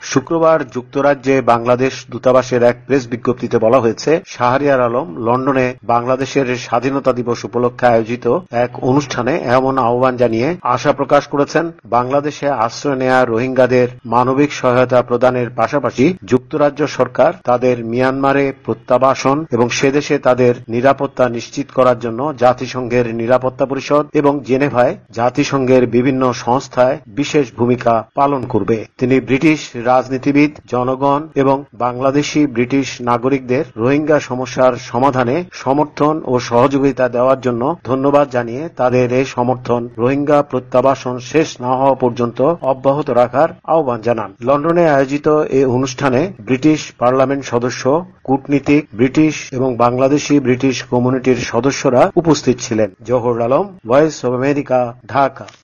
শুক্রবার যুক্তরাজ্যে বাংলাদেশ দূতাবাসের এক প্রেস বিজ্ঞপ্তিতে বলা হয়েছে, শাহরিয়ার আলম লন্ডনে বাংলাদেশের স্বাধীনতা দিবস উপলক্ষে আয়োজিত এক অনুষ্ঠানে এমন আহ্বান জানিয়ে আশা প্রকাশ করেছেন, বাংলাদেশে আশ্রয় নেয়া রোহিঙ্গাদের মানবিক সহায়তা প্রদানের পাশাপাশি যুক্তরাজ্য সরকার তাদের মিয়ানমারে প্রত্যাবাসন এবং সেদেশে তাদের নিরাপত্তা নিশ্চিত করার জন্য জাতিসংঘের নিরাপত্তা পরিষদ এবং জেনেভায় জাতিসংঘের বিভিন্ন সংস্থায় বিশেষ ভূমিকা পালন করবে। তিনি ব্রিটিশ রাজনীতিবিদ, জনগণ এবং বাংলাদেশি ব্রিটিশ নাগরিকদের রোহিঙ্গা সমস্যার সমাধানে সমর্থন ও সহযোগিতা দেওয়ার জন্য ধন্যবাদ জানিয়ে তাদের এই সমর্থন রোহিঙ্গা প্রত্যাবাসন শেষ না হওয়া পর্যন্ত অব্যাহত রাখার আহ্বান জানান। লন্ডনে আয়োজিত এই অনুষ্ঠানে ব্রিটিশ পার্লামেন্ট সদস্য, কূটনীতিক, ব্রিটিশ এবং বাংলাদেশি ব্রিটিশ কমিউনিটির সদস্যরা উপস্থিত ছিলেন। Zahur Alam, voice of America, Dhaka.